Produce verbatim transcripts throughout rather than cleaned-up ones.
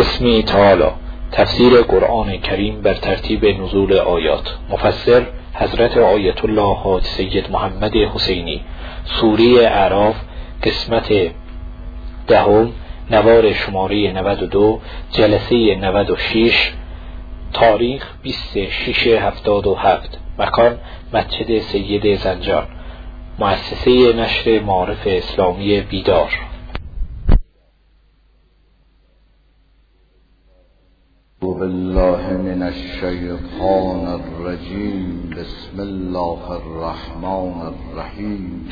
بسم تعالی. تفسیر قرآن کریم بر ترتیب نزول آیات. مفسر حضرت آیت الله حاج سید محمد حسینی. سوره اعراف، قسمت دهم، نوار شماره نود و دو، جلسه نود و شش، تاریخ بیست و شش هفتاد و هفت، مکان مسجد سید زنجان، مؤسسه نشر معارف اسلامی بیدار. بالله من الشیطان الرجیم. بسم الله الرحمن الرحیم.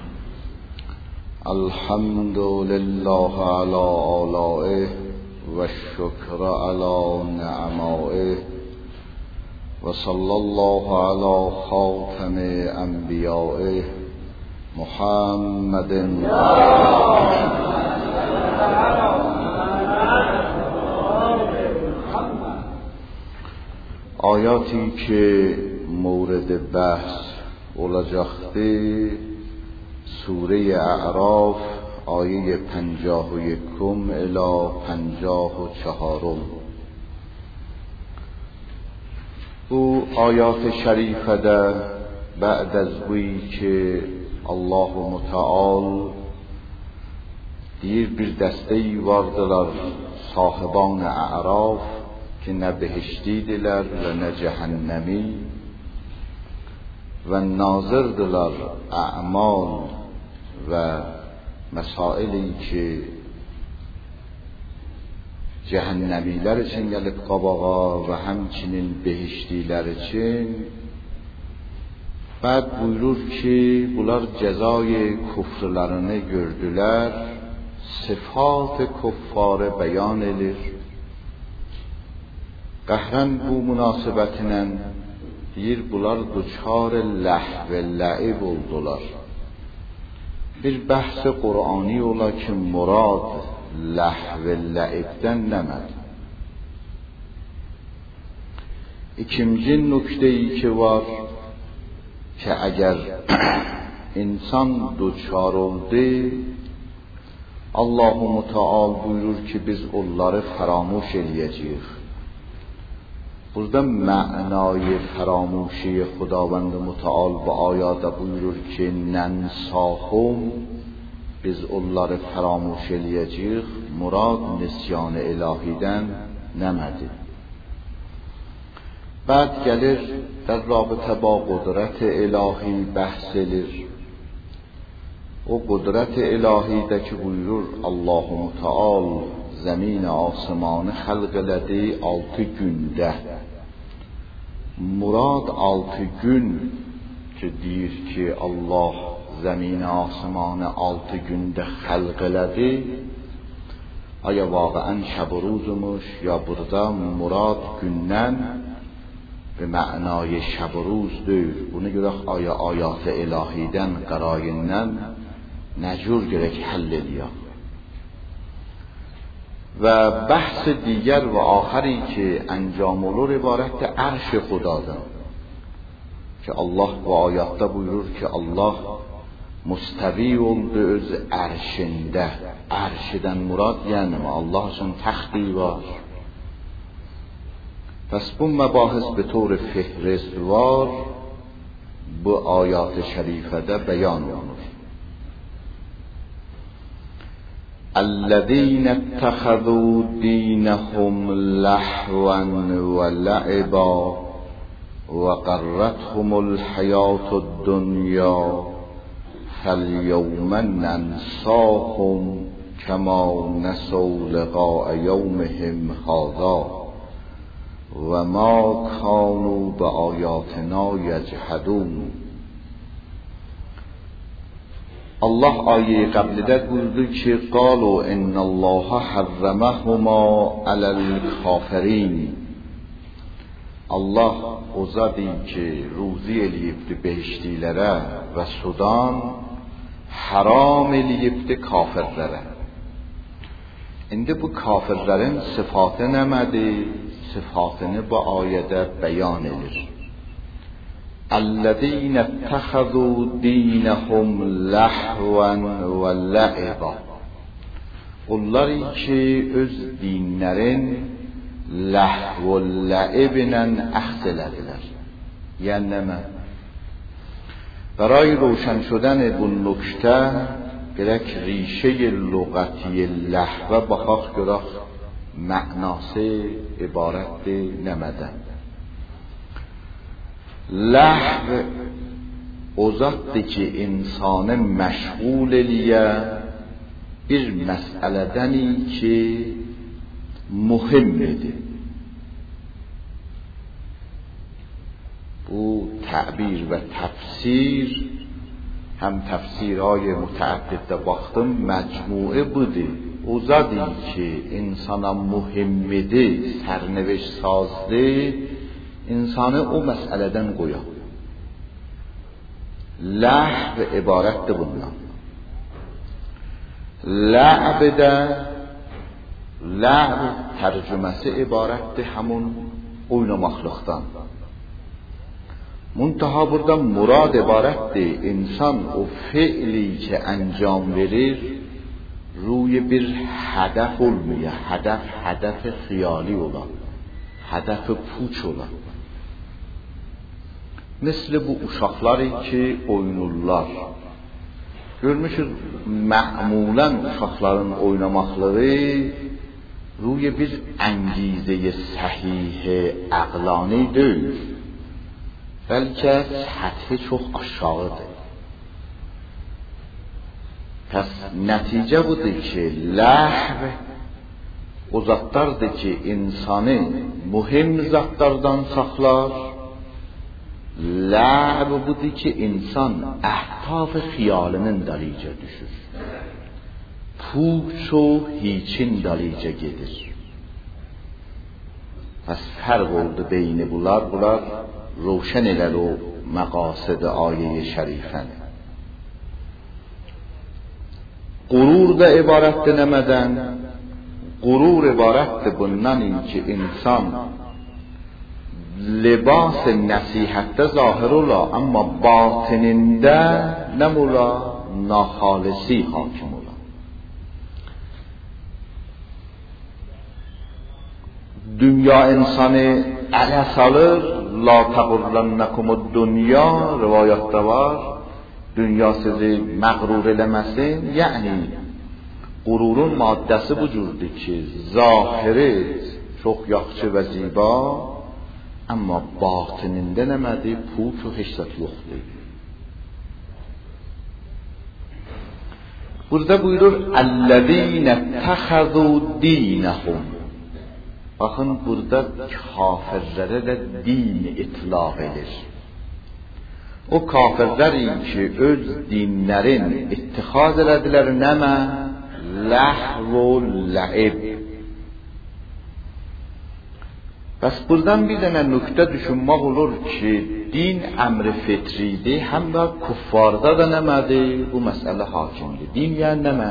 الحمد لله علی آلائه و الشکر علی نعمائه و صلی الله علی خاتم انبیائه محمد. آیاتی که مورد بحث olacaktı سوره اعراف آیه پنجاه و یکم الی پنجاه و چهارم. او آیات شریفه ده بعد از بویی که الله متعال دیر bir dəstəyi vardılar sahibان اعراف که نه بهشتیدیler و نه جهنمی و ناظردیler اعمال و مسائلی که cehennemiler için gelip kabağa ve همچنین behiştiler için. بعد buyurur ki bunlar cezayı küfrlerini gördüler, sıfat-ı kuffare beyan edilir. Qəhrən bu münasibətlə deyir, bunlar duçar ləhv və ləib oldular. Bir bəhs-i Qur'ani ola ki, murad ləhv və ləibdən nəmədir? İkinci nükteyi ki var ki, əgər insan duçar oldu, Allah-u Müteal buyurur ki, biz onları faramuş eləyəcəyik. Burada معنای فراموشی خداوند متعال و آیات buyurur ki ننساهم biz onları فراموش eləyəcəyik. Murad nisyan الهیdən nəmədir? بعد gəlir در رابطه با قدرت الهی بحث edilir. O قدرت الهیdə ki buyurur Allah Müteal زمین آسمان خلق elədi altı gündə. Murad altı gün ki deyir ki Allah زمین آسمان altı gündə xəlq elədi. Aya واقعا şəb روزmuş ya burada murad gündən به معنای شب و روز deyil. Buna görə aya ayat-ı ilahidən qarayindən nəcur gerek həll eləyək. و بحث دیگر و آخری که انجام olur عبارت عرش خداdır که الله bu ayatda buyurur ki Allah mustavi oldu öz ərşində. Ərşidən murad yəni Allah üçün təxti var. پس bu مباحث به طور فهرستوار bu ayat-ı şərifədə beyan olunur. الذين اتخذوا دينهم لهوا ولعبا وغرتهم الحياة الدنيا فاليوم ننساهم كما نسوا لقاء يومهم هذا وما كانوا بآياتنا يجحدون. Allah ayəyi qəblidə buyurdu ki, قالوا إن الله حرمهما على الكافرين. Allah o zadı ki ruzi eləyibdi behiştilərə və sudan haram eləyibdi kafirlərə. İndi bu kafirlərin sıfatı nəmədir? Sıfatını bu ayədə bəyan edir. الذين اتخذوا دينهم لهوا ولعبا. onları ki öz dinlərin ləhv və ləiblə əxz elədilər. Yəni nəmə? برای روشن شدن bu nöqtə gerek ریشه لغتی لهو baxaq görək mənası ibarətdir nəmədən. لهو o zatdır ki insanı məşğul eləyə bir məsələdəni ki mühimdir. bu تعبیر و تفسیر هم تفسیرهای متعدد باختم مجموعه بوده. او زادی که انسانا مهمده سرنوشت سازده انسان او مسئله دن گویا. لهو عبارت ده بندن لعب ده لعب ترجمه سه عبارت ده همون oyun مخلوقتان. منتها burada murad ibaretdir insan o fiili ki انجام verir روی bir هدف olmuyor. Hedef hedef xiyali ola. Hedef puç ola. Misli bu uşaqları ki oynurlar. Görmüşüz mə'mulan uşaqların oynamakları روی bir انگیزه صحیح عقلانی değil. بلکه سطح çok aşağıdır. Pəs nəticə budur ki, ləhv o zatlardır ki, insanı mühim zatlardan saxlar. Ləhv budur ki, insan əhtaf xiyalının dalicə düşür. Puç o hiçin dalicə gedir. Pəs fərq oldu beyni bunlar, bunlar روشن elər o məqasid ayə-i şərifəni. Qurur da ibarətdir nəmədən? Qurur ibarətdir bundan ki insan libas nəsihətdə zahir ola, amma batinində nəm ola? Naxalisi hakim ola. Dünya insanı ələ salır, la təğurrənəkum dünya rivayətdə var. Dünya sizi məğrur eləməsin. Yəni qururun maddəsi bu cürdür ki, zahiri çox yaxşı və ziba, amma batinində nəmədir? Puç və heçsət yoxdur. Burada buyurur əllezîne təxəzû dînəhum. Baxın, burada kafirlərə də din itlaq edir. O kafirləri ki, öz dinlərin ittixaz elədilər nəmə? Ləhv və ləib. Bəs buradan bir dənə nöqtə düşünmək olur ki, din əmri fitridir, həm də kuffarda da nəmədir? Bu məsələ hakimdir. Din yəni nəmə?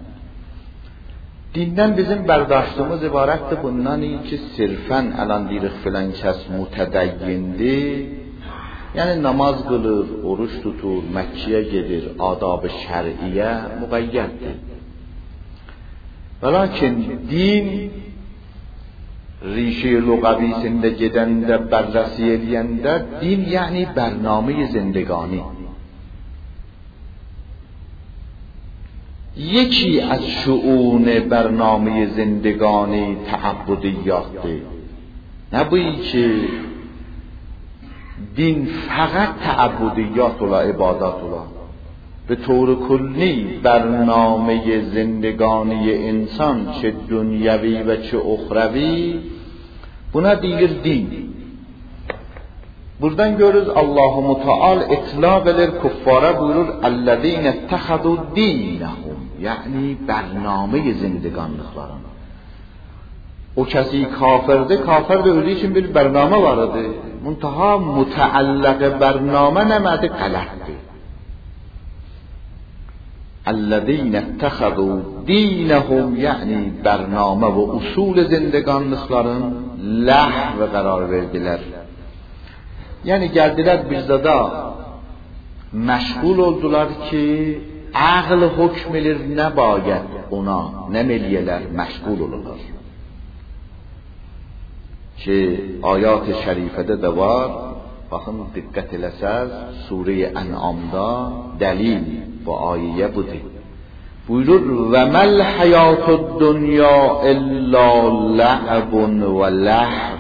Dindən bizim bərdاشtımız ibarətdir bundan ki, sirfən ələn deyirik filan kəs mütədəyyindir. Yəni namaz qılır, oruç tutur, Məkkiyə gedir, adab-ı şər'iyyə müqəyyəddir. Və lakin din ریشه لغویسinde gedəndə, بررسی eləyəndə din yəni برنامه زندگانی. یکی از شؤون برنامه زندگانی تعبدیاته. نبویی که دین فقط تعبدیات و عبادات و به طور کلی برنامه زندگانی انسان چه دنیوی و چه اخروی buna deyir din. Buradan görürüz Allah-u Muteal itlaq edir kuffara buyurur ellezîne ittehadû dînehum, yani برنامه زندگانlıqlarını. O kəsi kafirdir, kafir de özü için bir برنامه vardı. Muntaha müteallaq برنامه nəmədir? Qələtdir. ellezîne ittehadû dînehum, yani برنامه ve usul زندگانlıqların ləhv qərar verdilər. Yəni gəldilər bizdədə məşğul oldular ki, aql hükm edir nə باید ona nə eləyələr? Məşğul olurlar. Ki ayat-ı şərifədə də var. Baxın, diqqət eləsəz, Sure-i Ən'amda dəlil bu ayəyə budur. Buyurur: "Və məl hayatud dunya illa la'bun və lahv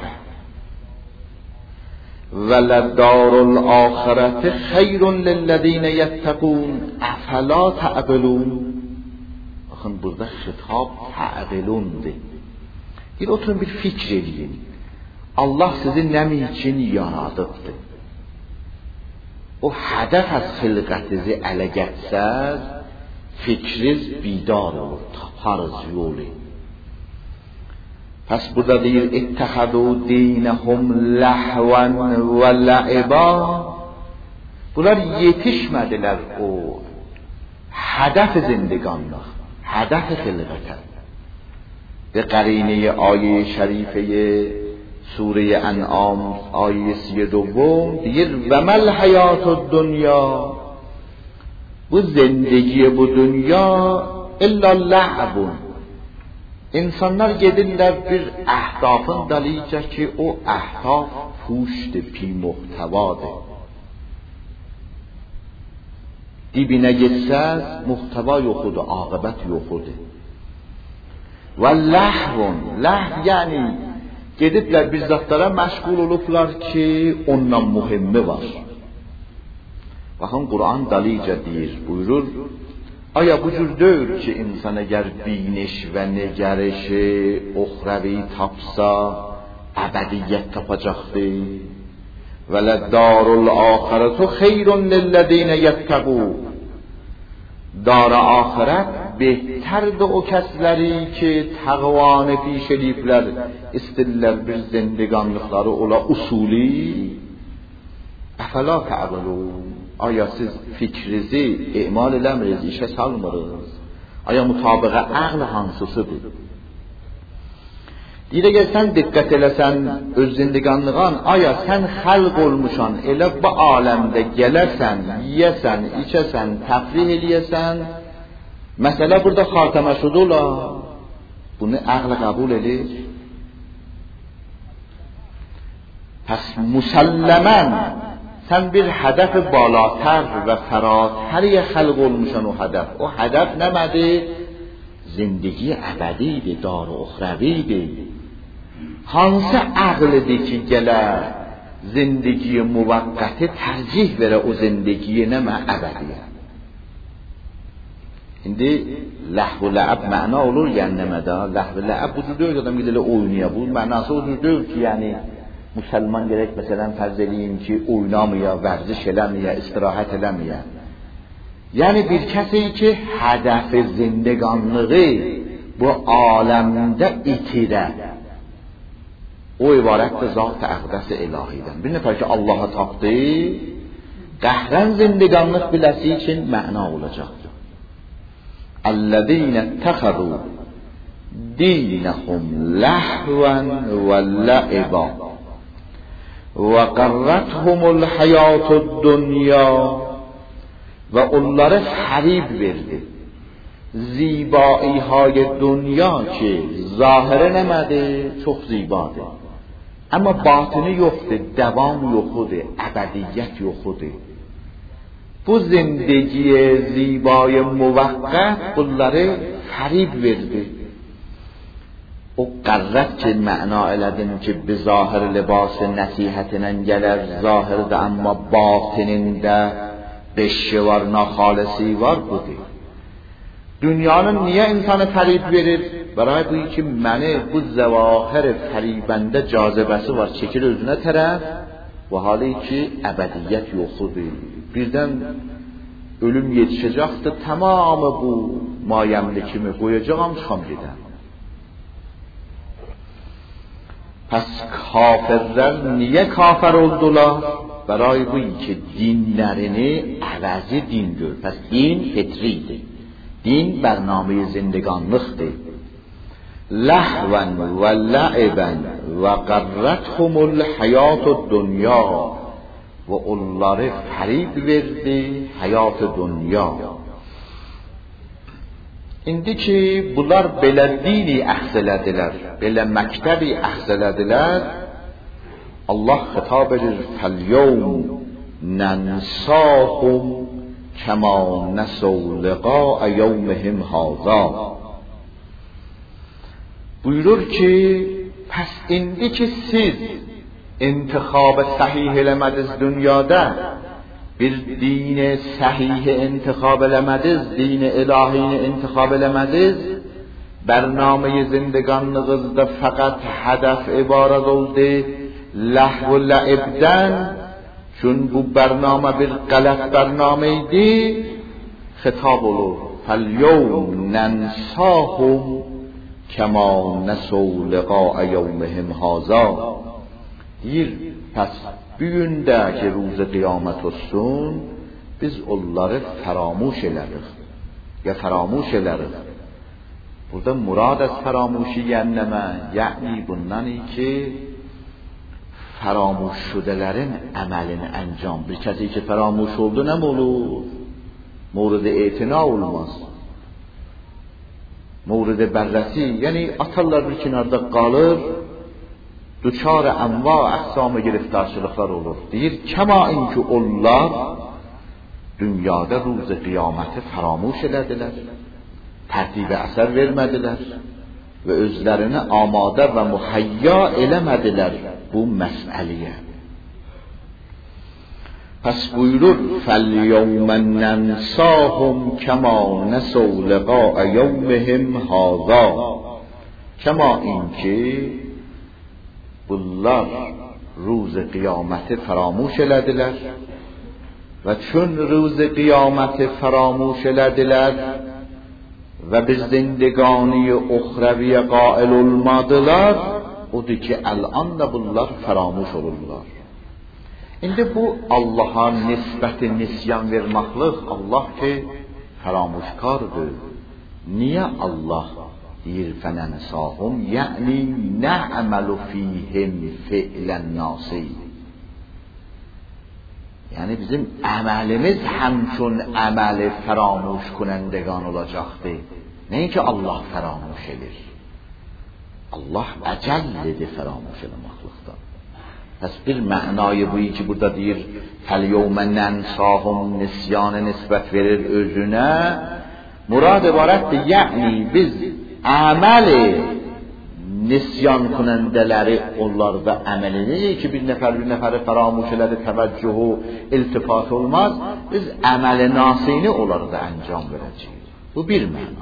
və ladarul axirati xeyrun lillezine yettقون افلا تعقلون." Baxın, burada xitab ta'qilundur. Bir oturun, bir fikr edin. Allah sizi nə üçün yaradıbdı? O hədəf az xilqətizi ələ gətsəz, fikriniz bidar olur, taparız yolu. Pes burada deyir: "İttehadu dinehum lahvan ve la'iba." Bunlar yetişmediler o hədəf zindiganlıq, hədəf xilqətə. Ve qarine ayه şerife Sure En'am ayه سی دوم deyir: "Və məl hayatud dunya." Bu zindagi bu dünya illa la'bun. İnsanlar gedirlər bir əhdafın dalıyca ki o əhdaf puşt pi muhtəvadır. Dibinə getsəz muhtəva yoxudur, aqibət yoxudur. Və lahvun, lahv yəni gediblər bir zatlara məşğul olublar ki ondan mühimmi var. Baxın, Quran dalıca deyir, buyurur: "Aya bu cür deyil ki insan əgər biniş və nəgərişi uxravi tapsa əbədiyyət tapacaqdır. Və ladarul axiratu xeyrun lillezine yettقون." Dar axirət behterdir o kəsləri ki təqvanı piş eləyiblər, istirlər bir zindiganlıqları ola usuli. Əfəla tə'qilun. Aya siz fikrinizi emal eləmirsiniz, işə salmırız? Aya mütabiqə aql hansısıdır? Deyir, əgər sən diqqət eləsən öz zindiganlığın, aya sən xəlq olmuşan, elə bu aləmdə gələrsən, yiyəsən, içəsən, təfrih eləyəsən, məsələ burada xatəmə şudu ola. Bunu aql qəbul edir. Pəs müsəlləmən sən bir hədəf balاتر və فراتری xəlq olmuşan o hədəf. O hədəf nəmədir? Zindagi əbədidir, dar uxravidir. Hansı aqlidir ki gələr zindagi muvaqqati tərcih verə o zindagiyə nəmə əbədiyə? İndi ləhv və lə'ab məna olur yəni nəmədə? Ləhv və lə'ab bu cür deyil, adam gidilə oynuya. Bu mənası o cür deyil ki, yəni Müslüman gerek mesela farz edeyim ki oynamaya, vərziş eləməyə, istirahət eləməyə. Yəni bir kəsi ki hədəfi zindiganlığı bu aləmdə itirə. O ibarətdir zat-ı əqdəs ilahidən. Bir nəfər ki Allah'a tapdı, qəhrən zindiganlıq biləsi üçün məna olacaqdır. Əllezîne ittexadu dinehum lahvan və la'iba ve qarrathumul hayatud dunya ve onlara fərib verdi. Zibایی های دنیا که ظاهره نمده çok zibadır. Ama batını yoktur, devam yoktur, ebediyet yoktur. Bu zindagi zibای موقت bunları fərib verdi. O qarrat ki məna elədim ki bi zahir libası nəsihətinin gələr zahirdə amma batınında beşi var, naxalisi var budur. Dünyanın niye insanı fərib verir? Bəray bu ki məni bu zəvahir fəribəndə cazibəsi var, çəkir özünə tərəf. Bu hali ki əbədiyyət yoxudur. Birdən ölüm yetişəcəkdir, tamamı bu mayəmli kimi qoyacağam, çıxam gedəm. Pes kafirler niye kafir oldular? برای بویی که دینlerini عوضی din gör. Pes din fitridir. Din برنامه زندگانlıqdır. لهوا و لعبا و غرتهم الحیات الدنیا و onları fərib verdi hayat dünya. İndi ki bunlar belə dini əxz elədilər, belə məktəbi əxz elədilər, Allah xitab edir: "Fəl-yevm nensahum kema nesau liqa'a yevmihim hâzâ." Buyurur ki, pəs indi ki siz intixab səhih eləmədiniz dünyada, bir dini səhih intixab eləmədiniz, dini ilahini intixab eləmədiniz, bərnaməyi zindiqanlığınızda fəqət hədəf ibarət oldu ləhv və ləibdən, çün bu bərnamə bir qələt bərnamə idi, xitab olur: "Fəl-yevm nensahum kema nesau liqa'a yevmihim hâzâ." Deyir, pəs bugün də ki روز qiyamət olsun, biz onları faramuş elərik ya faramuş elərik. Burada murad از فراموشی یعنی یعنی bundan ki فراموش شدelerin əməlini əncam. Bir kəsi ki faramuş oldu nə olur? Mورد اعتنا olmaz. Mورد بررسی یعنی atarlar bir kənarda qalır, duçar enva əqsam giriftarçılıqlar olur. Deyir, kema inki onlar dünyada روز قیامت faramuş elədilər, tərtibə əsər vermədilər və özlərini amadə və muhayya eləmədilər bu məsələyə. Pəs buyurur: "فَالْيَوْمَ نَنْسَاهُمْ كَمَا نَسَوْا لِقَاءَ يَوْمِهِمْ هَذَا." Kema inki bunlar روز قیامت faramuş elədilər və çün روز قیامت faramuş elədilər və bir zindegani uxraviyə qail olmadılar, odur ki الان da bunlar faramuş olurlar. İndi bu Allah'a nisbəti nisyan verməklik, Allah ki faramuşkardır. Niyə Allah deyir fənənsahum, yəni nə'məlu fihim fi'lən nasi. Yəni bizim əməlimiz həmçün əməli faramuş kunəndəgan olacaqdır. Nəinki Allah faramuş edir. Allah əcəllidir faramuş eləməklikdən. Pəs bir mənayı bu ki burada deyir فَالْيَوْمَ نَنْسَاهُمْ nisyanı nisbət verir özünə. Murad ibarətdir, yəni biz əməli nisyan kunəndələri onlarda əməl edirik ki bir nəfər bir nəfəri faramuş elədi, təvəccühü, iltifat olmaz. Biz əməli nasini onlarda əncam verəcəyik. Bu bir məna.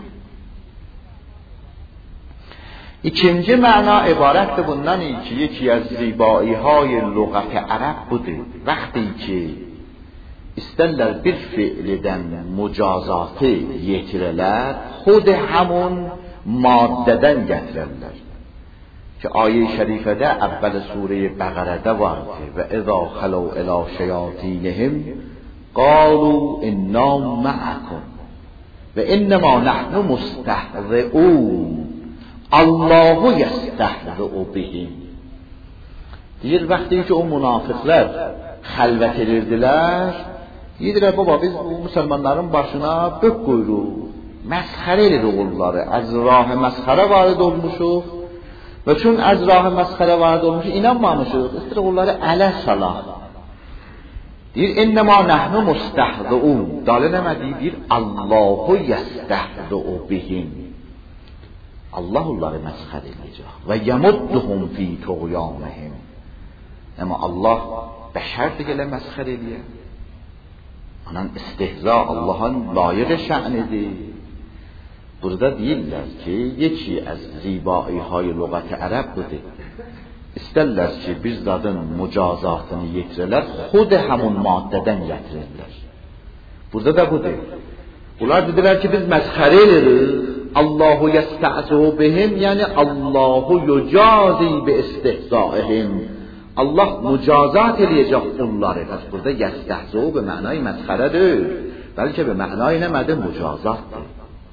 İkinci məna ibarətdir bundan ki yeki az zibaiهای lüğət ərəb budur. Vəqti ki istərlər bir fiildən mücazatı yetirələr, xud həmun maddədən gətirərlər. Ki ayə-i şərifədə əvvəl surə-i Bəqərədə vardı və اِذَا خَلَوْا إِلَى شَيَاطِینِهِمْ قَالُوا إِنَّا مَعَكُمْ وَإِنَّمَا نَحْنُ مُسْتَهْزِئُونَ Allahu yəstəhzi'u bihim. Deyir, vəqti ki o münafiqlər xəlvət edirdilər, deyirdilər, baba biz bu müsəlmanların başına bök qoyuruq, məsxərə edirik onları, az rah-ı məsxərə varid olmuşuq və çün az rah-ı məsxərə varid olmuşuq, inanmamışıq, istəyir onları ələ salaq. Deyir, innəmə nəhnu müstəhzi'un. Dalə nəmədi? Deyir, Allahu yəstəhzi'u bihim. Allah onları məsxər edəcək və yəmudduhum fi tuğyanihim. Amma Allah bəşərdir elə məsxər edir. Anan istihza Allah'ın layiq şə'nidir. Burada deyirlər ki, yeki az zibaihay lüğət-i ərəb budur. İstərlər ki, bir zadın mücazatını yetirələr, xud həmun maddədən gətirirlər. Burada da budur. Bunlar dedilər ki, biz məsxər edirik. Allahu yesta'zu bihim, yəni Allahu yucazi bi istihzaihim. Allah mücazat eləyəcək onları. Bəs burada yesta'zu bu mənayı məsxərədir. Bəlkə bu mənayı nəmədir? Mücazatdır.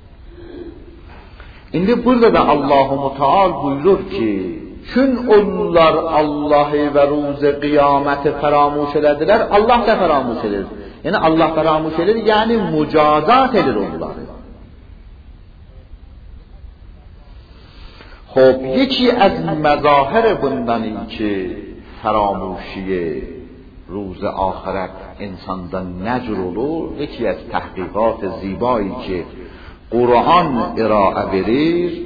İndi burada da Allahu Teala buyurur ki, çün onlar Allah'ı və روز qiyameti faramuş elədilər, Allah da faramuş edir. Yəni Allah faramuş edir, yəni mücazat edir onları. خب یکی از مظاهر بندنی که فراموشی روز آخرت انسان دا نجرولو، یکی از تحقیقات زیبایی که قرآن ارائه بریر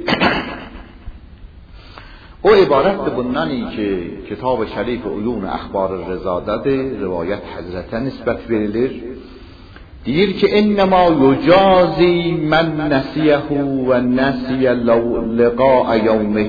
او عبارت بندنی که کتاب شریف عیون اخبار رضا داده، روایت حضرت نسبت بریلر دیر که انما یجازی من نسیه و نسی لقاء یومه،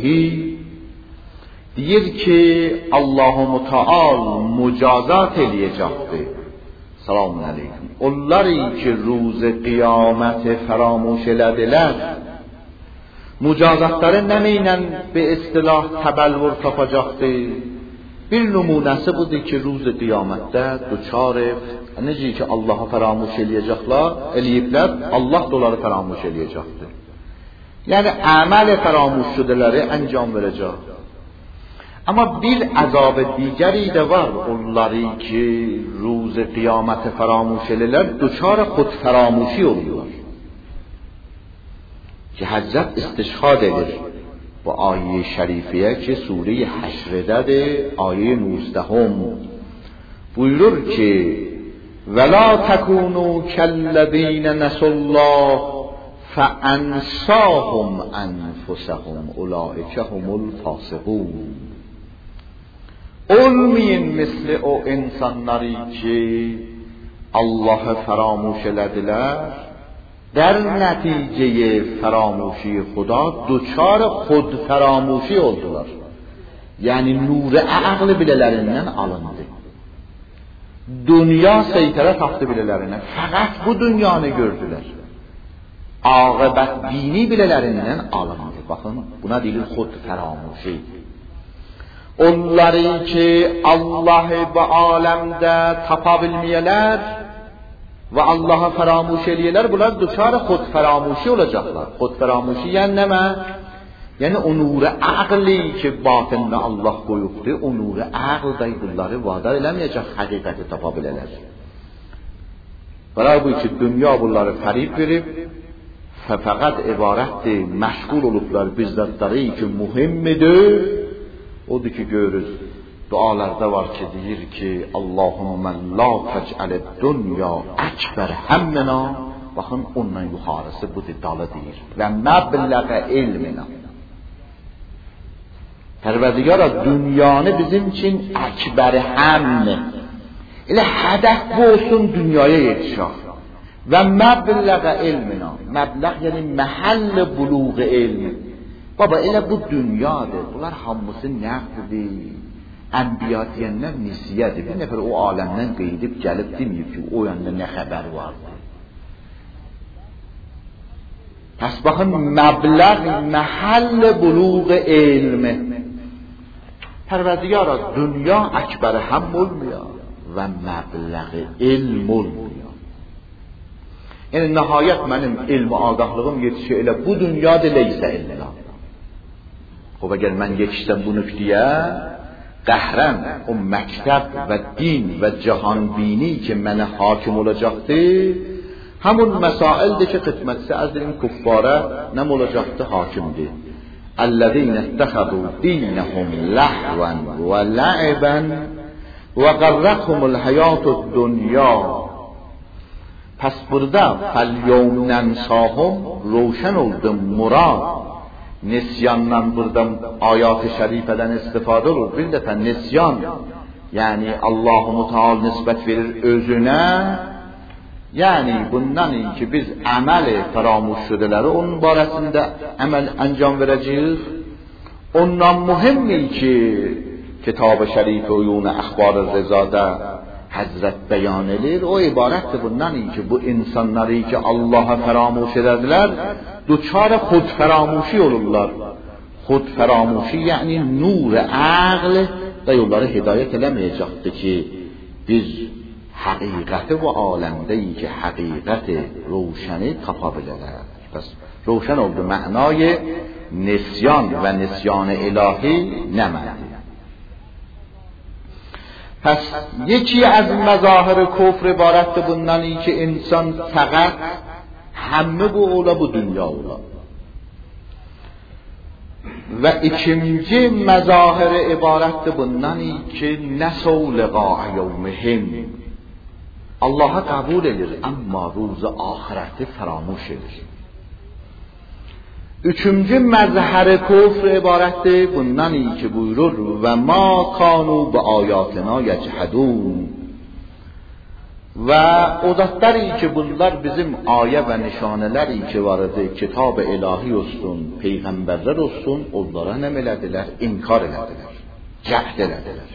دیر که الله متعال مجازات لیجاده سلام علیکم اولاری که روز قیامت فراموش لدلد مجازات داره نمینن به اصطلاح تبلور تفاجاخته bir nümunəsi budur ki, ruz qiyamətdə duçar necə ki Allah'a faramuş eləyəcəklər, eləyiblər, Allah da onları faramuş eləyəcəkdir. Yəni əməl faramusşudeləri əncam verəcək. Amma bir əzab digəri də var, onları ki ruz qiyamət faramuş eləyirlər, duçar xud faramuşi olurlar. Ki Həzrət istişhad edir bu آیه شریفیه که سوره حشر داده آیه نوزدهم buyurur ki ولا تكونوا كالذين نسوا الله فأنساهم أنفسهم أولئك هم الفاسقون. olmayın مثل o insanları ki Allah'ı فراموش elediler, در نتیجه فراموشی خدا دوچار خود فراموشی oldular. Yani nuru عقل bilelerinden alındı. Dünya seytere taktı bilelerinden. Fakat bu dünyanı gördüler. Akıbet dini bilelerinden alındı. Bakın buna dilir خود فراموشی. Onları ki Allah'ı bu alemde tapabilmeyeler ve Allah'a faramuş ediyorlar, bunlar duçar xud faramuşi olacaklar. Xud faramuşi yani ne? Yani o nuru akli ki batında Allah koyuptu, o nuru akılda bunları vadar eləmeyecek, hakikati tapabileler. Bana bu ki dünya bunları farib verip, fakat ibarettir, meşgul oluplar bizzatları ki muhimmidir, odur ki görürüz. Dualarda var ki deyir ki Allahümme la tec'aled dünya ekber hemmena. Bakın ondan yukarısı bu dalı deyir. Ve mebleğe ilmina. Perverdigara dünyanı bizim için ekber hemme. İle hedef bu olsun dünyaya yetişir. Ve mebleğe ilmina. Mebleğ yani mahall buluğ ilmi. Baba ile bu dünyadır. Bunlar hamısı nefdir. Enbiya diyenler nisiyedir. Bir nefer o alemden qeydib gelip demeyip ki o yanda ne haber vardı. Pes bakın meblağ mahall buluğ ilmi. Perverdigara dünya ekber hem olmuyor ve meblağ ilm olmuyor. Yani nihayet benim ilmi agahlığım yetişiyor ile bu dünyada leyse illa. Xub eğer ben yetişsem bu nükteye قهرن o mektep ve din ve cihanbini ki mənə hakim olacaktı, همون مسائل که خدمت از این کفاره نم olacaktı hakimdi. الذين اتخذوا دينهم لهوا ولعبا وغرتهم الحياة الدنيا. پس burada فَالْيَوْمْ نَنْسَاهُمْ روشن oldu murad. Nesyandan buradan ayat-ı şerifeden istifade olur. Bir defa nesyan yani Allah-u Teala nispet verir özüne. Yani bundan iyi ki biz ameli faramuşşudeleri onun baresinde amel ancam vereceğiz. Ondan mühimmi ki Kitab-ı Şerif Uyun Akhbar-ı Rıza'da Hazret beyan edir. O ibarettir bundan iyi ki bu insanları ki Allah'a faramuş ederdiler, duçar xud faramuşi olurlar. Xud faramuşi yani nur aql da yolları hidayet eləməyəcəkdir ki biz haqiqati bu alemdeyi ki haqiqati roşani tapa bilələr. Pes roşan oldu ma'nای nesyan ve nesyan ilahi nəmədir? پس یکی از مظاهر کفر عبارت bundan iyi ki insan faqat همه bu ola bu dünya ola. Ve ikinci mezahir ibarettir bundani ki nesou liqa yevmihim, Allah'a kabul edir ama روز ahireti feramuş edir. Üçüncü mezhar kufr ibarettir bundani ki buyurur ve ma kanu be ayatina yechhadun, و عادت‌داری که bunlar bizim aye ve nişaneleri ki vardı kitab ilahi olsun, peygamberler olsun, onlara ne melediler? İnkar elediler, cehd elediler.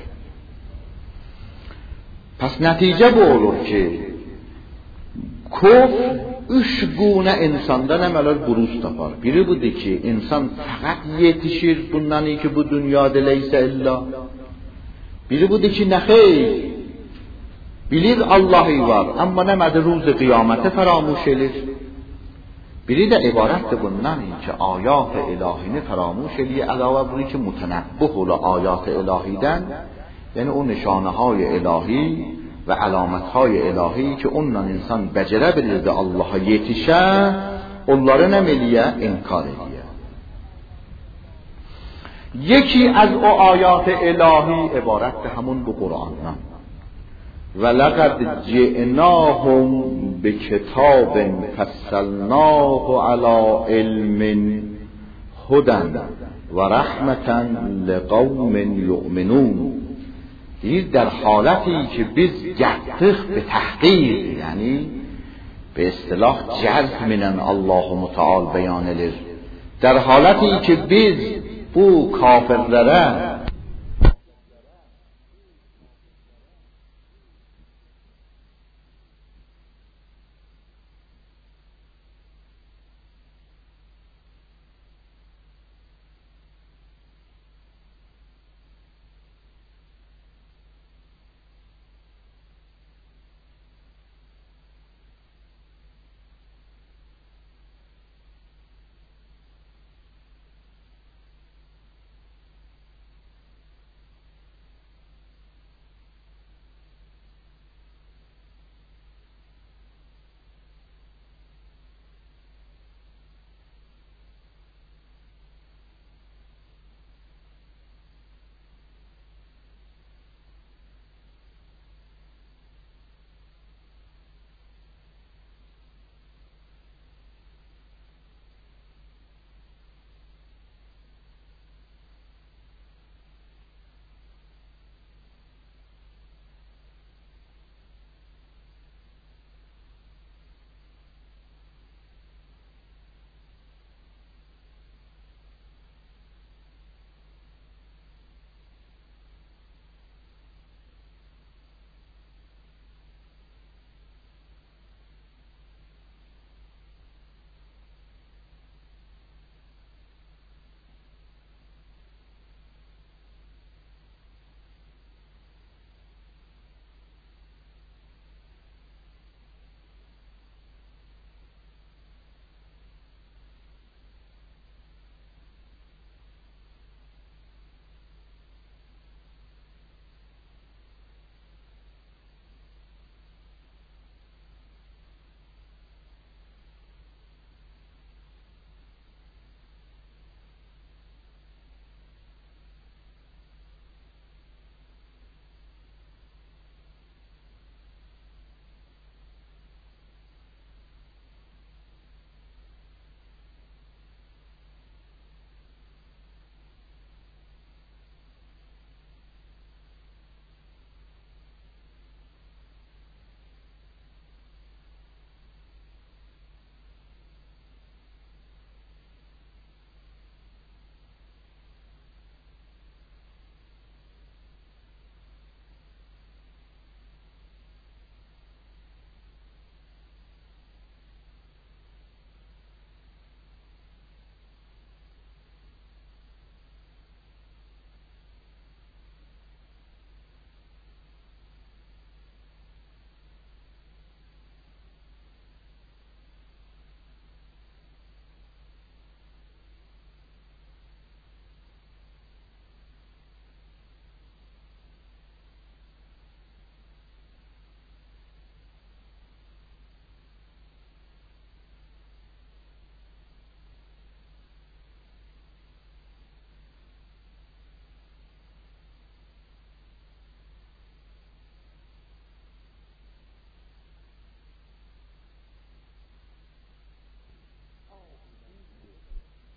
Pes netice bu olur ki kufr üç gune insanda ne melal buruş tapar. Biri budur ki insan fakat yetişir bundan iyi ki bu dünyada leyse illa. Biri budur ki nehey bilir Allah'ı var ama nemedi روز kıyamete feramuş edir. Biri de ibarettir bundan ki ayat ilahini feramuş edir. Alave buri ki mutenebbih ola ayat ilahiden, yani o nişانه های الهی و علامت های الهی که اونن insan becere bilirdi Allah'a yetişe, onları nemeliye inkar ediyor. یکی از o ayat ilahi ibarettir همون bu Kur'an'dan. وَلَقَدْ جِئْنَاهُمْ بِكِتَابٍ فَصَّلْنَاهُ عَلَى عِلْمٍ هُدًى وَرَحْمَةً لِقَوْمٍ يُؤْمِنُونَ. این در حالتی که biz گرتخ به تحقیق، یعنی به اصطلاح جرح منن الله متعال بیان edilir. در حالتی که biz bu kafirlere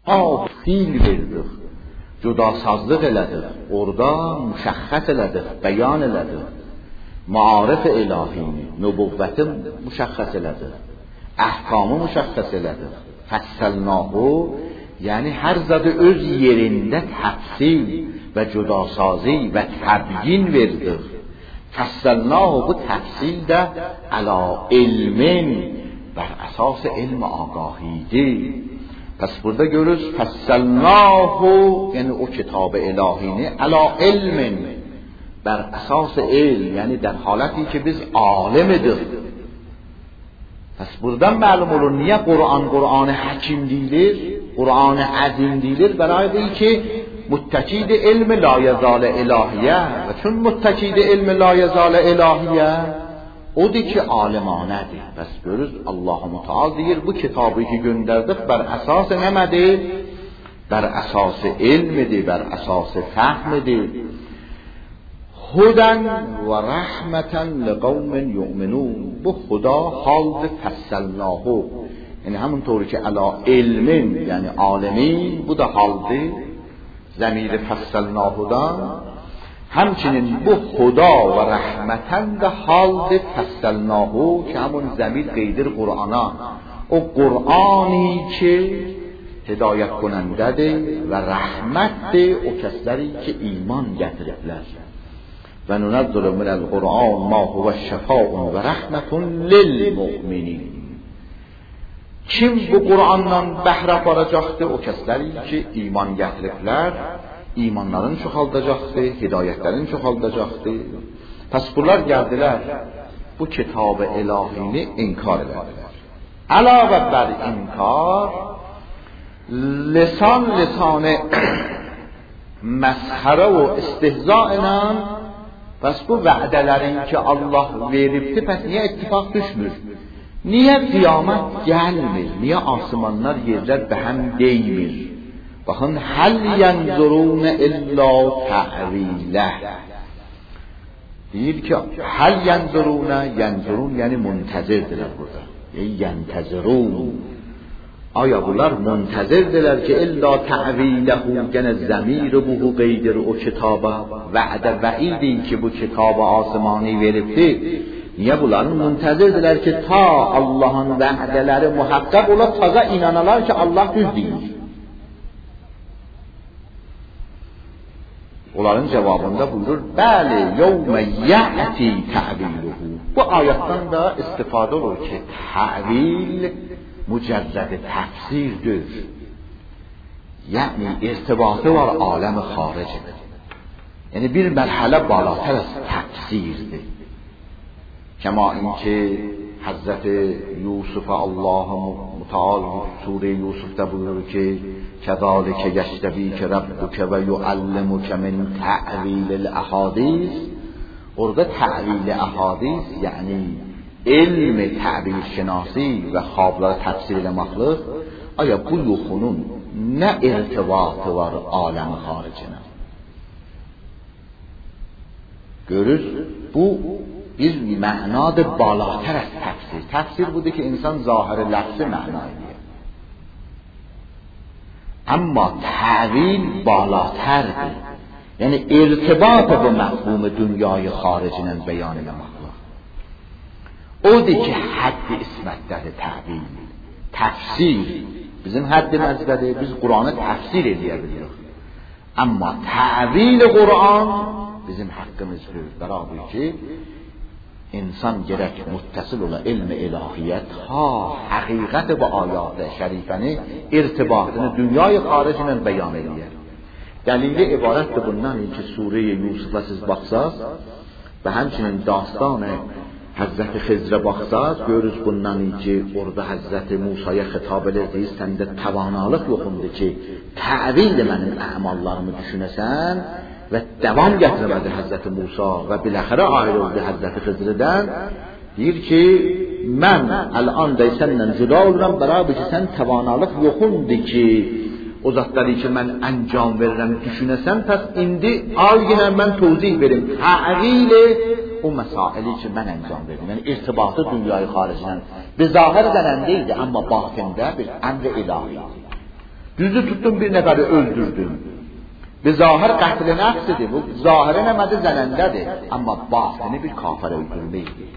fil verdik, cudasazlıq elədik, orada müşəxxəs elədik, bəyan elədik, maarif ilahini, nübüvvəti müşəxxəs elədik, əhkamı müşəxxəs elədik, fəssəlnahu, yəni hər zadı öz yerində təfsil və cudasazı və təbyin verdik. فصلناه bu təfsil də əla ilmin, bər əsas elm agahiydi. Pəs burada görürüz fəssəlnahu, yəni o kitab ilahini əla ilmin, bər əsas ilm, yəni در حالتی ki biz alim idik. Pəs buradan məlum olur niyə Qur'an Qur'an həkim deyilir, Qur'an əzim deyilir, برای اینکه متکید علم لا یزال الهیه و چون متکید علم لا یزال الهیه o di ki alimanadır. Bəs görürüz Allah Teala deyir bu kitabı ki göndərdik bər əsas nəmədir? Bər əsas ilmidir, bər əsas fəhmidir. Hudan və rəhmətən liqavmin yu'minun. Bu Xuda haldır fəssəlnahu. Yəni həmونطوری ki əla ilmin, yəni alimin, bu da haldır. زمیر فصلناهودان همچنین بو خدا و رحمتن ده حال ده فصلناهو که همون زمیر قیدر قرآنان او قرآنی که هدایت کننده ده و رحمت ده او کسلری که ایمان گتربلر و ننزل من القرآن ما هو شفاء و رحمت للمؤمنین. Kim bu Qur'andan bəhrə aparacaqdır? O kəsləri ki, iman gətiriblər, imanların çoxaldacaqdır, hidayətlərin çoxaldacaqdır. Pəs bunlar gəldilər, bu kitab-ı ilahini inkar edilər. Əlavə bər inkar, lisan lisanı məsxərə və istihza ilə, pəs bu vədələrin ki Allah veribdir, pəs niyə ittifaq düşmür? Niyə qiyamət gəlmir? Niyə asmanlar yerlər به هم değmir? Baxın, həl yənzurun illə tə'vilə. Deyir ki, həl yənzurun, yənzurun yəni müntəzirdirlər burada. Yəntəzirun. Aya bunlar müntəzirdirlər ki, illə tə'viləhu, gənə zəmir buhu qeydir o kitaba, vədə vəidi ki bu kitab asmani veribdir. Niyə bunların müntəzirdirlər ki, ta Allahın vədələri muhaqqaq ola taza inanalar ki, Allah düz deyir. Onların cavabında buyurur, bəli, yevmə yə'ti tə'viluhu. Bu ayətdən də istifadə olur ki, tə'vil mücərrəd təfsirdir. Yəni, irtibatı var aləm xaricidir. Yəni, bir mərhələ balatər az təfsirdir. کما اینکه حضرت یوسف الله متعال سوره یوسف ده بگوید که کذالک یجتبیک ربک و یعلمک من تعویل الاحادیث. orada تعویل احادیث یعنی علم تعبیر شناسی و خوابları tefsir eləməkdir. Aya bu yoxunun nə irtibatı var aləm xaricinə? Görür, bu bir معناد بالاتر از تفسیر. تفسیر بوده که انسان ظاهر لفظ معنایی بیاره، اما تعویل بالاتر بود، یعنی ارتباط با مفهوم دنیای خارجین بیان مخلوق. او دی که حد اسمت داره تعویل. تفسیر bizim haddimizdedir, biz Qur'anı təfsir edə bilirik. Amma təvil Qur'an bizim haqqımızdır. Bərabər ki insan gerek muttasil ola ilm ilahiyyət ha həqiqət və ayat şərifəni irtibatını dünyayı xariclə bəyan edir. Dəlili ibarətdir bundan ki sure Yusuf'a siz baxsaz və həmçinin dastanı Hazreti Xizrə baxsaz görürüz bundan ki orada Hazreti Musa'ya xitab edir, səndə təvanalıq yoxundur ki təvil mənim əmallarımı düşünəsən və davam gətirmədi Hazreti Musa və biləxərə ayrıldı Hazreti Xizrədən. Deyir ki mən əlan da səndən cüda oluram, bərabər ki sən təvanalıq yoxundur ki o zatları ki mən əncam verirəm düşünəsən, pəs indi al yenə mən tozih verim təvil o məsaili ki mən əncam verdim. Yəni irtibatı dünyayı xaricdən bir zahir dənəndə idi, amma batində bir əmr ilahi idi. Düzü tutdun bir nəfəri öldürdün. Bir zahir qətl-i nəfsidir. Bu zahiri nəmədi zənəndədir. Amma batini bir kafir öldürməkdir.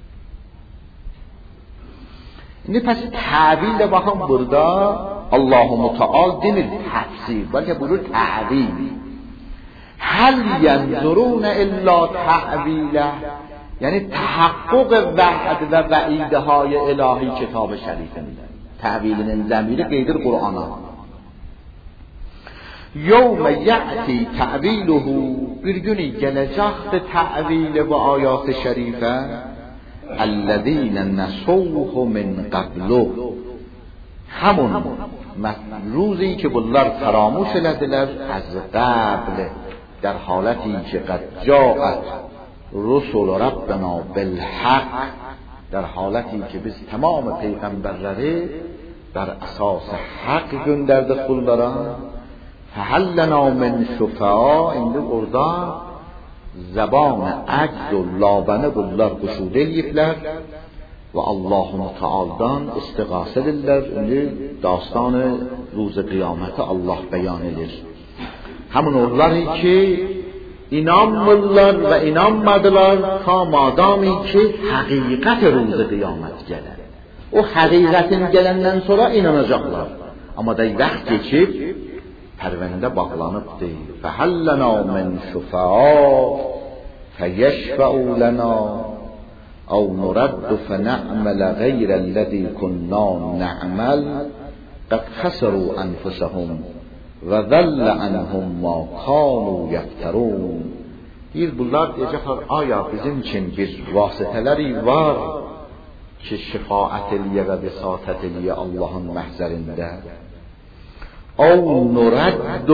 İndi pəs təvillə baxın burada Allah-u Müteal demir təfsir, bəlkə buyurur təvil. Həl yənzurun illə təvilə, yəni təhəqqüq və'd və vəidəhay ilahi kitab-ı şərifində. Təvilinin zəmiri qeydir Qur'ana. یوم یأتی تعویله bir günü gələcəkdir təvili bu ayat-ı şərifə الذین نسوه من قبل همون روزی که bunlar فراموش elədilər از قبل در حالتی که قد جاءت رسل ربنا بالحق در حالتی که biz تمام پیغمبرləri بر اساس حق göndərdik qullara فهل لنا من شفعاء indi orada زبان عجز و لابنه bunlar quşudu eləyiblər və Allah-u Teala'dan istiğasə edirlər. İndi dastanı روز قیامت Allah bəyan edir. Həmin onları ki inanmırlar və inanmadılar ta madami ki həqiqət روز qiyamət gələr. O həqiqətin gələndən sonra inanacaqlar. Amma da vaxt keçib pərvəndə bağlanıbdır. فَهَلْ لَنَا مِنْ شُفَعَاء فَيَشْفَعُوا لَنَا أَوْ نُرَدُّ فَنَعْمَلَ غَيْرَ الَّذِي كُنَّا نَعْمَلُ قَدْ خَسِرُوا أَنفُسَهُمْ وَضَلَّ عَنْهُمْ مَا كَانُوا يَفْتَرُونَ. Deyir bunlar deyəcəklər, aya bizim üçün bir vasitələri var ki şifaət eləyə və vəsatət eləyə Allahın məhzərində. او نرد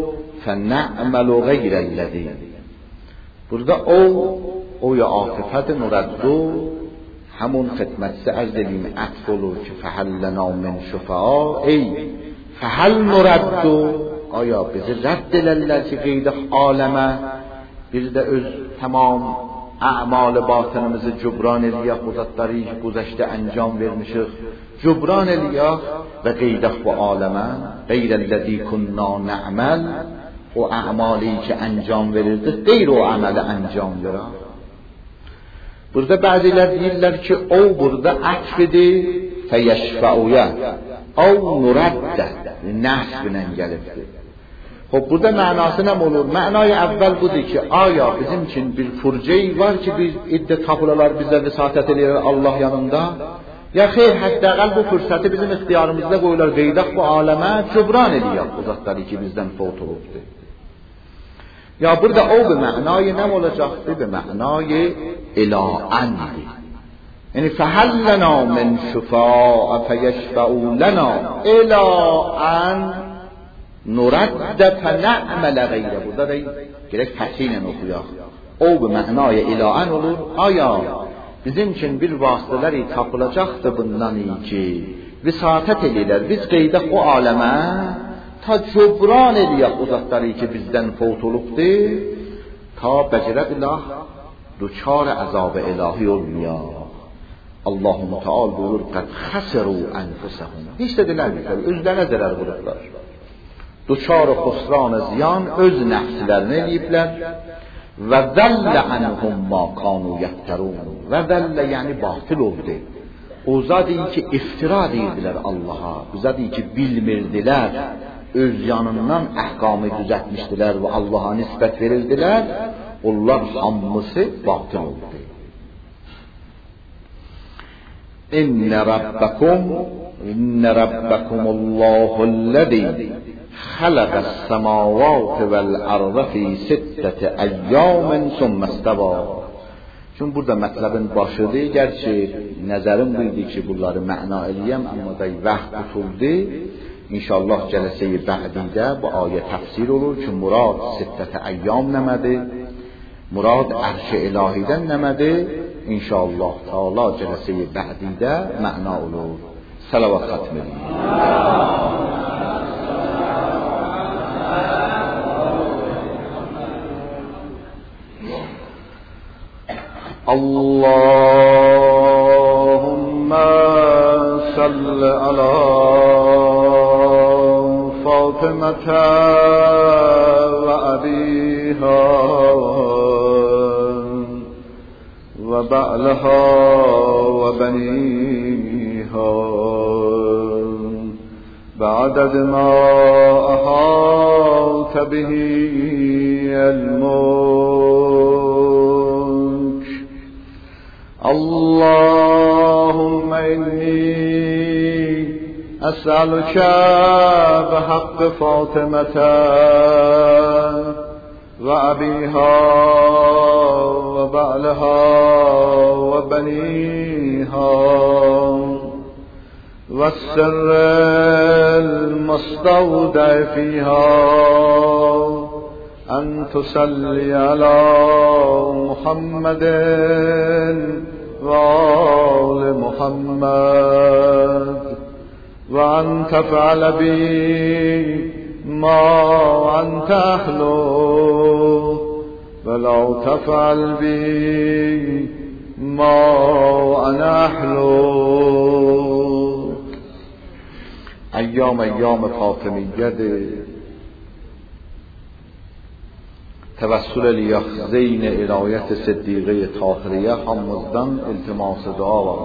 فنعمل غیر الذی. burada او او یا عاطفت نرد همون خدمت سه از دلیم اطفالو که فهل لنا من شفعاء ای فهل نرد آیا bizi رد لله ki qeyd aləmə bir də öz tamam اعمال باطنımızı cübran eləyək, bu zatları güzəştə əncam vermişik cübran eləyək və qeydək bu aləmə qeyrəl-ləzi kunna nə'məl, o əmali ki əncam verirdik qeyr o əmələ əncam verək. Burada bəzilər deyirlər ki o burada ətfidir fəyəşfəuyə o nurəddə nəsbinə gəlibdir. خب burada mənası nə olur? Mənayı əvvəl budur ki, aya bizim üçün bir furcey var ki, bir iddə tapılalar bizə vəsatət edir Allah yanında. Ya xeyr, hətta bu fürsəti bizim ixtiyarımızda qoyular, qeydaq bu aləmə cübran eləyək bu zatları ki, bizdən fot olubdur. Ya burada o bir mənayı nə olacaqdır? Bir mənayı ilaəndir. Yəni fəhəl lənə min şüfa'a fəyəşfəu lənə ilaən نرد فنعمل غیره. burada da gerek fəsilə oxuyaq. O bu mənaya ilaən olur. Aya bizim üçün bir vasitələri tapılacaqdır bundan ki vəsatət edirlər. Biz qeydək o aləmə ta cübran eləyək o zatları ki bizdən fot olubdur ta bəcərət ilah duçar əzab ilahi olmayaq. Allah-u Teala buyurur qad xəsiru ənfusəhum. Heç də deməmişlər, özlərinə zərər vurublar. Duçar xusran ziyan öz nəfslərini eləyiblər və zəllə ənhum ma kanu yəftərun. Və zəllə yəni batil oldu. O zadı ki iftira deyirdilər Allaha, o zadı ki bilmirdilər, öz yanından əhkamı düzətmişdilər və Allaha nisbət verirdilər, onlar hamısı batil oldu. İnnə rabbəkum İnnə rabbəkumullahu-ləzi خلق السماوات والارض في ستة ایام ثم استوى. Çünki burada mətləbin başıdır. Gerçi nəzərim bu idi ki, bunları məna eləyəm, amma da vaxt tutuldu. İnşallah cələsəyi bə'didə bu ayə təfsir olur ki, murad sittətə əyyam nəmədir? Murad ərş-i ilahidən nəmədir? İnşallah Teala cələsəyi bə'didə məna olur. Salavat xatm edin. اللهم صل على فاطمة وأبيها وبعلها وبنيها بعدد ما أحاط به الملك. اللهم إني أسألك بحق فاطمة وأبيها وبعلها وبنيها والسر المستودع فيها أن تصلي على محمد وآل محمد وأن تفعل بي ما أنت أهله ولا تفعل بي ما أنا أهله. ایام ایام فاطمیه توسل لیاخزین عنایت صدیقه طاهریه حامزدان التماس دعا و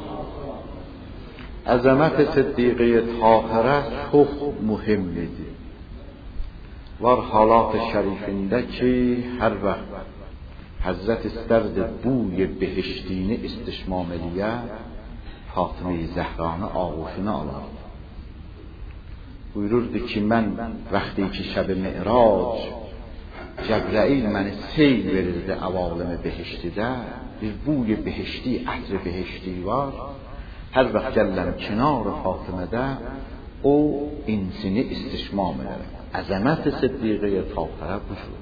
عظمت صدیقه طاهره çok muhimdir. Var halat şərifində ki, hər vaxt Həzrət istərdi buy behiştini istişmam eləyə, Fatıma-i Zəhranı ağuşuna alardı. Buyururdu ki, mən vaxtı ki şəb-i Mi'rac Cəbrəil məni seyr verirdi əvalim-i behiştidə, bir buy behişti, ətr behişti var. Hər vaxt gəlirəm kənar-ı Fatımədə o insini istişmam edər. Əzəmət-i Siddiqə-i Tahirə budur.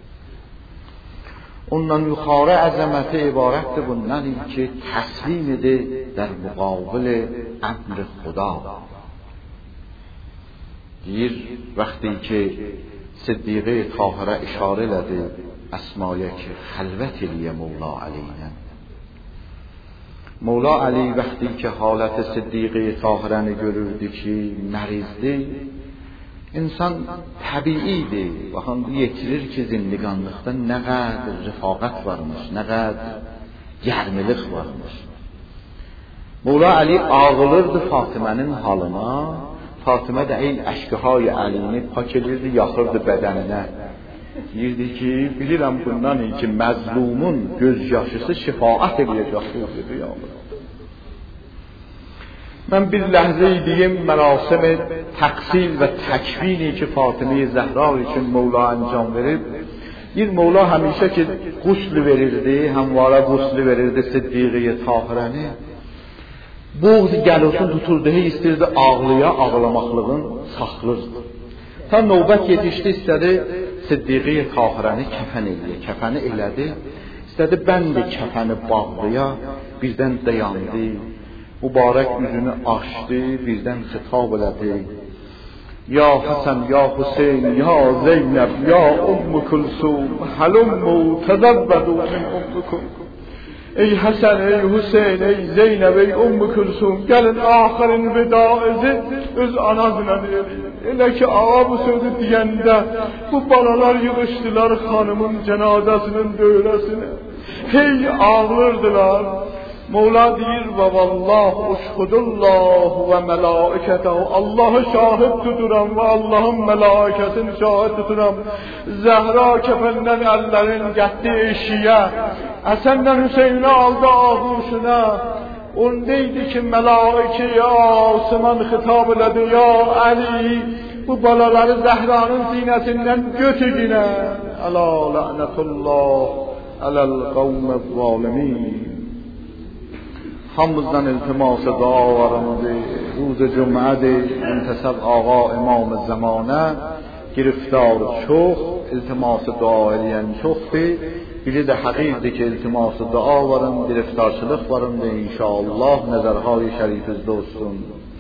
Ondan yuxarı əzəməti ibarətdir bundan ki, təslim edir در مقابل امر خدا. deyir وقتی که صدیقه طاهره اشاره elədi əsmaya ki, xəlvət eləyə Mevla Aliylə. Mevla Ali وقتی که حالت صدیقه طاهرəni görürdü ki, mərizdir, insan təbiidir. Baxın, yetirir ki, zindiqanlıqda nə qədər rifaqət varmış, nə qədər gərmilik varmış. Mevla Ali ağılırdı Fatımənin halına. Fatımə də ey əşqihay əlini pak edirdi, yaxırdı bədəninə. Deyirdi ki, bilirəm bundan ki, məzlumun göz yaşısı şifaət edəcəkdir, dedi ya. Mən bir ləhzə deyim, mərasim təqsil və təkvini ki, Fatıma-i Zəhra üçün Mevla əncam verib. Bir Mevla həmişə ki, qusl verirdi, həmvara qusl verirdi Siddiqə-i Tahirəni. Boğdu gəlirsin tuturdu, hey istirdi ağlıya, ağlamaqlığın saxlırdı. Ta növbət yetişdi, istədi Siddiqə-i Tahirəni kəfən elədi, kəfəni elədi. İstədi bəndi kəfəni bağlıya, birdən dayandı. Mübarək üzünü açdı, birdən xitab elədi. Ya Həsən, ya Hüseyn, ya Zeynəb, ya Ümmü Kulsum, həlummu təzəvvədu min ummukum. Ey Həsən, ey Hüseyn, ey Zeynəb, ey Ümmü Kulsum, gəlin axırın vidaızı öz anasına deyin. Elə ki, ağa bu sözü deyəndə bu balalar yığışdılar xanımın cənazəsinin dövrəsini. Hey ağlırdılar. Mevla deyir və vallah uşhudullah və mələikətəhu. Allahı şahid tuturam və Allahın mələikətini şahid tuturam. Zəhra kəfəndən əllərin gətdi eşiyə, Həsəndən Hüseynə aldı ağuşuna. Ondaydı ki, mələikə ya Osman xitab elədi, ya Əli, bu balaları Zəhranın sinəsindən götürünə. Əla lənətullah aləl qavməz zalimin. Hamımızdan iltimas dua varımdır. روز جمعه منتصب آقا امام زمانه گرفتار چوخ التماس دعا eləyən çoxdur. Biri də həqiqdir ki, iltimas dua varım, giriftarçılıq varımdır inşallah. Nəzərhay şərifizdə olsun.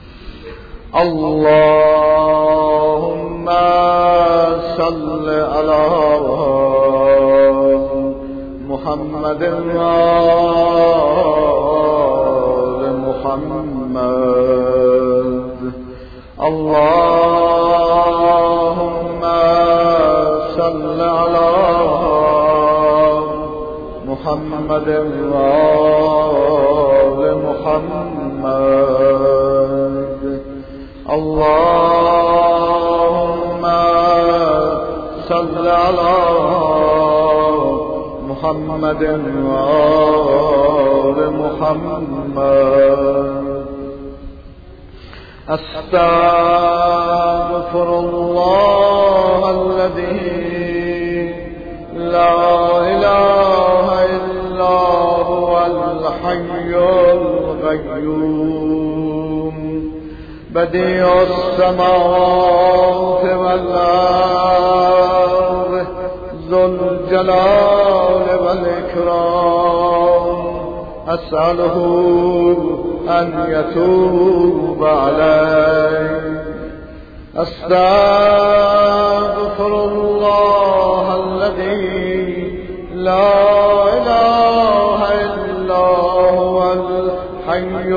Allahümme salli ala Muhammedin ve Muhammed. Allah محمد وآل محمد اللهم صل على محمد وآل محمد أستغفر الله الذي لا إله إلا هو الحي القيوم بديع السماوات والأرض ذو الجلال والإكرام أسأله أن يتوب علي أستغفر الله الذي لا إله إلا هو الحي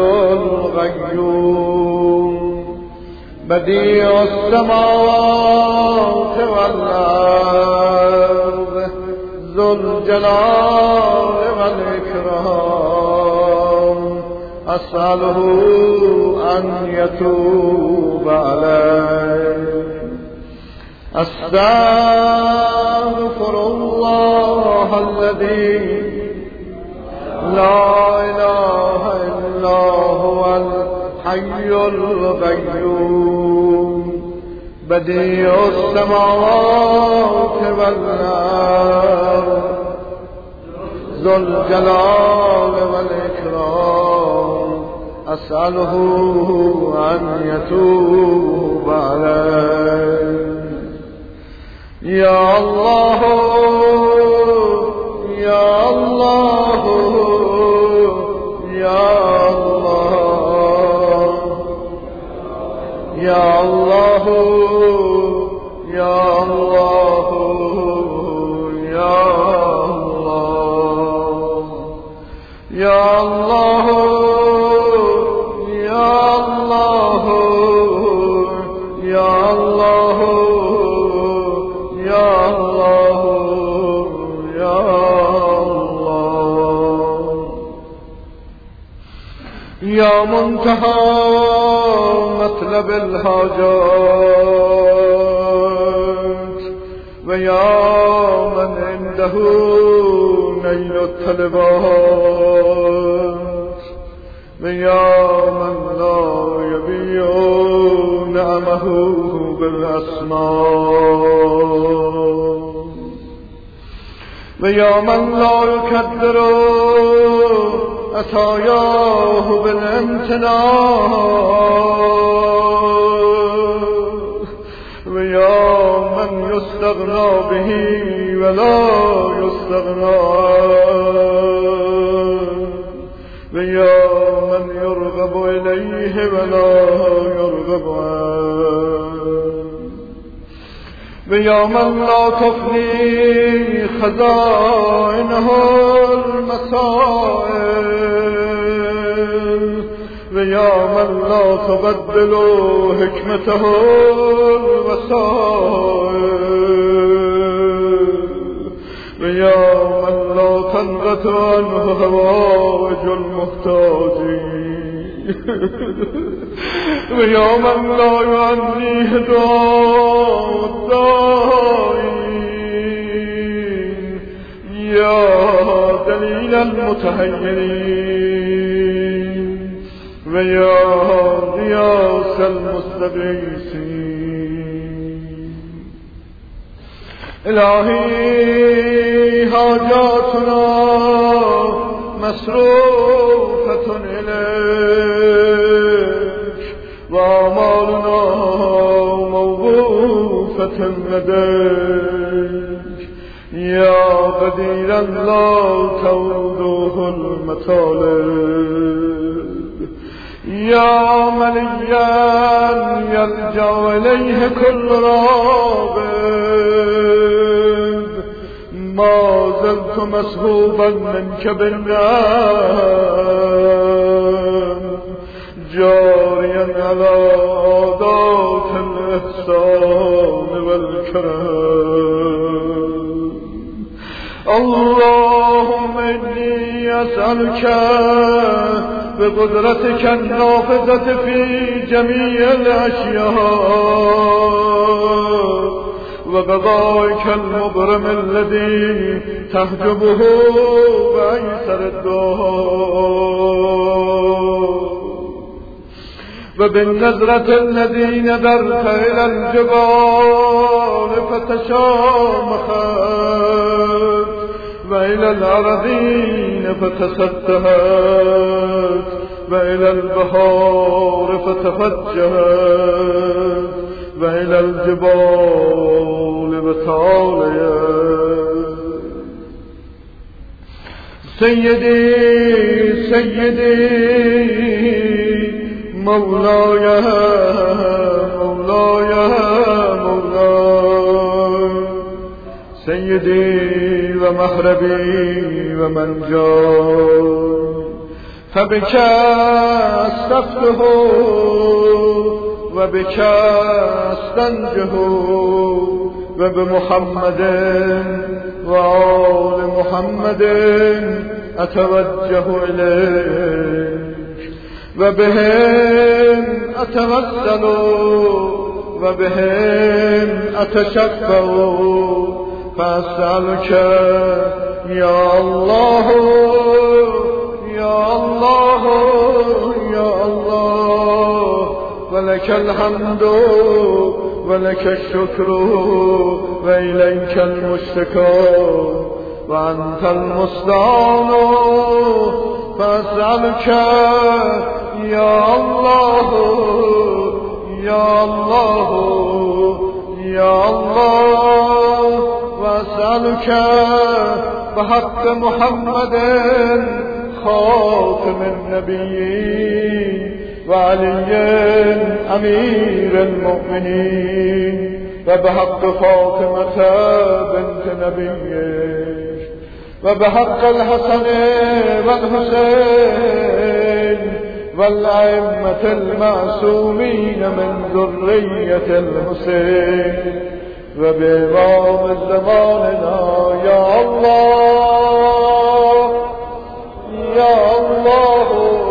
القيوم بديع السماوات والأرض ذو الجلال والإكرام أسأله أن يتوب علي أستغفر الله الذي لا إله إلا هو الحي القيوم بديع السماوات والأرض ذو الجلال والإكرام أسأله أن يتوب علي يا الله يا الله يا الله يا الله يا الله يا الله يا الله يا الله يا الله يا الله يا منتهى مطلب الحاجات ويا من عنده نيل الطلبات ويا من لا يبيع نعمه بالأسماء ويا من لا يكدر عطاياه بالامتنان ويا من يستغنى به ولا يستغنى ويا من يرغب إليه ولا يرغب عنه ويا من لا تفني خزائنه المسائل ويا من لا تبدل حكمته الوسائل ويا من لا تنغت عنه هوائج المحتاجين ويا من لا يعنيه داء الدائين يا دليل المتحيرين ويا غياث المستغيثين إلهي حاجاتنا مصروفة إليك وأعمالنا موقوفة لديك يا بديلا لا توضح المطالب يا مليا يلجأ إليه كل راغب ما زلت مسحوبا منك بالنعم جاريا على عادات الإحسان والكرم اللهم إني فأسألك بقدرتك النافذة في جميع الأشياء وبقائك المبرم الذي تحجبه بأيسر الدعاء وبالنظرة الذي نظرت إلى الجبال فتشامخت وإلى الأراضين فتسدهت وإلى البحار فتفجرت وإلى الجبال وتعاليت. سيدي سيدي مولاي مولاي مولاي سيدي ومحربي ومنجاي فبك استفتح وبك استنجه وبمحمد وآل محمد أتوجه إليك وبهم أتوسل وبهم أتشفع فأسألك يا الله يا الله يا الله ولك الحمد ولك الشكر وإليك المشتكى وأنت المستعان فأسألك يا الله يا الله يا الله وأسألك بحق محمد خاتم النبيين وعلي أمير المؤمنين وبحق فاطمة بنت نبيك وبحق الحسن والحسين والأئمة المعصومين من ذرية الحسين وبإمام زماننا يا الله يا الله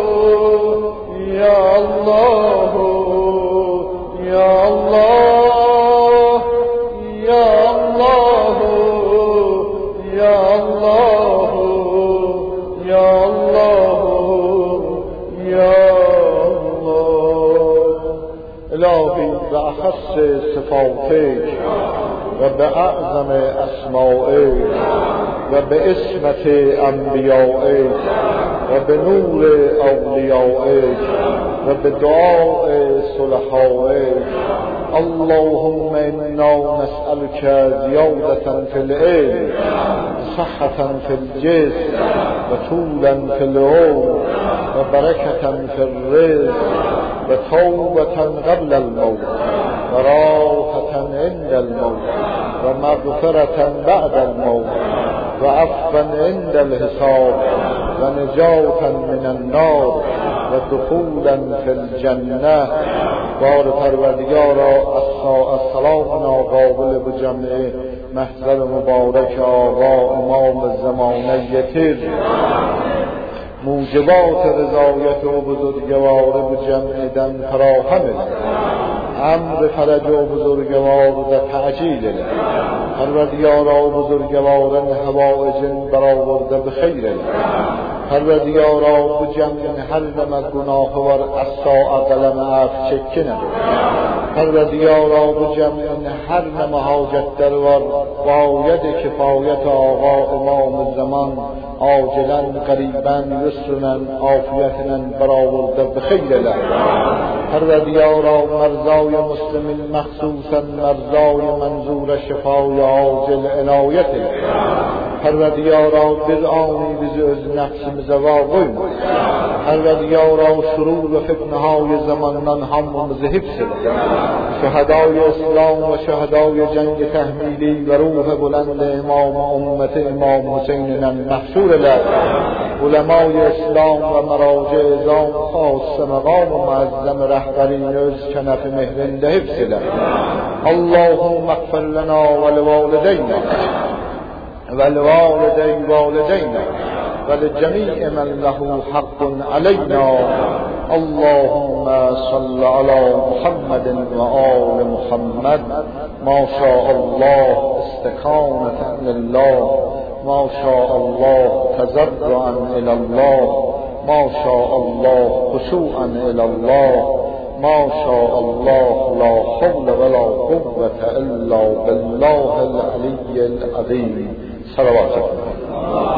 يا الله يا الله يا الله يا الله يا الله يا الله. إلهي بأخص صفاتك وبأعظم أسمائك وباسمة أنبيائك وبنور أوليائك وبدعاء صلحائك اللهم إنا نسألك زيادة في العلم صحة في الجسم وطولا في العمر وبركة في الرزق وتوبة قبل الموت وراحة عند الموت ومغفرة بعد الموت وعفوا عند الحساب ونجاة من النار ودخولا في الجنة. بار پروردگارا السلام ناقابل بجمع محضر مبارک آقا امام زمانه تیر موجبات رضایت و بزرگوار بجمع دن فراهم امر فرج و بزرگوار و تعجیل پروردگارا بزرگوارن حوائج برآورده بخیر پروردگارا بجمع هر نمک گناه ور اصاع قلم عف چکنه پروردگارا بجمع هر نم حاجت در ور باید کفایت آقا امام زمان عاجلا قریبا یسرنا عافیتنا برآورده بخیر له پروردگارا مرزای مسلمین مخصوصا مرزای منظور شفای عاجل عنایته پروردگارا برآنی بز öz nefsimize vakoyma پروردگارا شرور و فتنهای زمانdan هممızı hepsile şehadai İslam ve şehadai cengi tehmili ve ruh bulend imam ümmeti imam Hüseyin'den mahşur ile ulemai İslam ve meraci izam khas maqam muazzam rehberin öz kenefi mehrinde hepsile Allahümme gfir lana ve livalideyna ve livalidey valideyna ولجميع من له حق علينا. اللهم صل على محمد وآل محمد ما شاء الله استكانة لله، ما شاء الله تضرعا إلى الله، ما شاء الله خشوعا إلى الله، ما شاء الله لا حول ولا قوة إلا بالله العلي العظيم. صلوات الله.